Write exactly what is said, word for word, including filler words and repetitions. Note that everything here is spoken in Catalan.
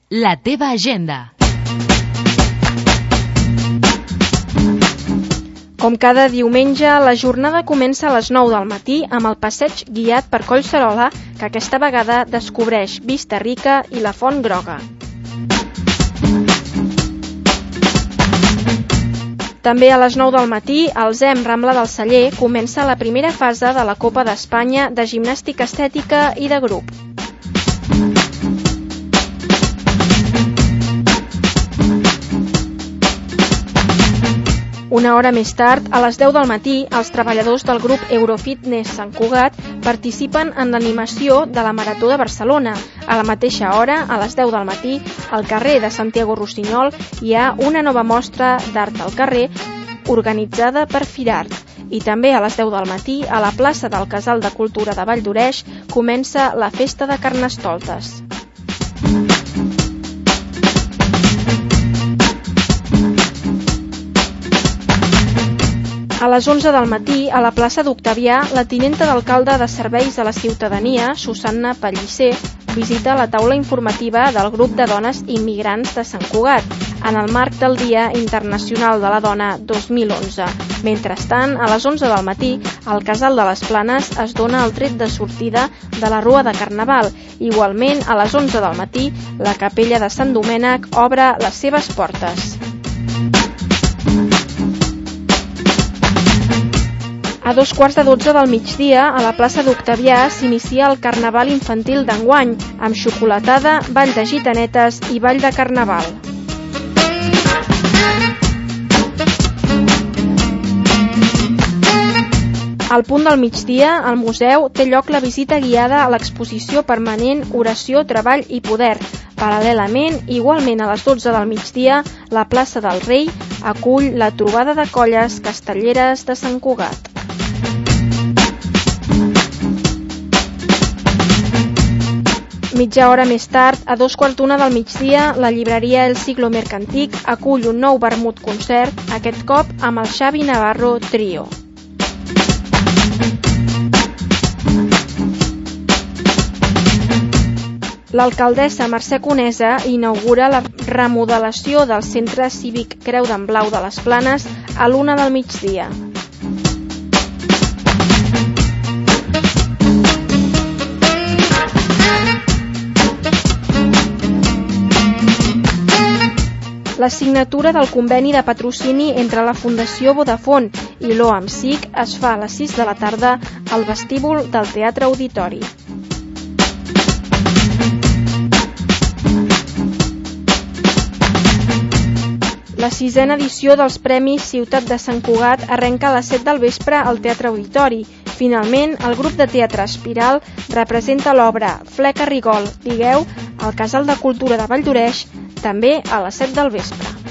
la teva agenda. Com cada diumenge, la jornada comença a les nou del matí amb el passeig guiat per Collserola, que aquesta vegada descobreix Vista Rica i la Font Groga. També a les nou del matí, al Z E M Rambla del Celler comença la primera fase de la Copa d'Espanya de gimnàstica estètica i de grup. Una hora més tard, a les deu del matí, els treballadors del grup Eurofitness Sant Cugat participen en l'animació de la Marató de Barcelona. A la mateixa hora, a les deu del matí, al carrer de Santiago Rossinyol hi ha una nova mostra d'art al carrer organitzada per Firart. I també a les deu del matí, a la plaça del Casal de Cultura de Valldoreix, comença la Festa de Carnestoltes. A les onze del matí, a la plaça d'Octavià, la tinenta d'alcalde de Serveis a la Ciutadania, Susanna Pellicer, visita la taula informativa del grup de dones immigrants de Sant Cugat, en el marc del Dia Internacional de la Dona dos mil onze. Mentrestant, a les onze del matí, al Casal de les Planes es dona el tret de sortida de la Rua de Carnaval. Igualment, a les onze del matí, la capella de Sant Domènec obre les seves portes. A dos quarts de dotze del migdia, a la plaça d'Octavià, s'inicia el Carnaval infantil d'enguany, amb xocolatada, ball de gitanetes i ball de carnaval. Al punt del migdia, al museu, té lloc la visita guiada a l'exposició permanent Oració, Treball i Poder. Paral·lelament, igualment a les dotze del migdia, la plaça del Rei acull la trobada de colles castelleres de Sant Cugat. Mitja hora més tard, a dos quarts d'una del migdia, la llibreria El Siglo Mercantic acull un nou vermut concert, aquest cop amb el Xavi Navarro Trio. L'alcaldessa Mercè Conesa inaugura la remodelació del Centre Cívic Creu d'en Blau de les Planes a l'una del migdia. La signatura del conveni de patrocini entre la Fundació Vodafone i l'O A M S I C es fa a les sis de la tarda al vestíbul del Teatre Auditori. La sisena edició dels Premis Ciutat de Sant Cugat arrenca a les set del vespre al Teatre Auditori. Finalment, el grup de teatre Espiral representa l'obra Fleca Rigol, digueu, al Casal de Cultura de Valldoreix, també a les set del vespre.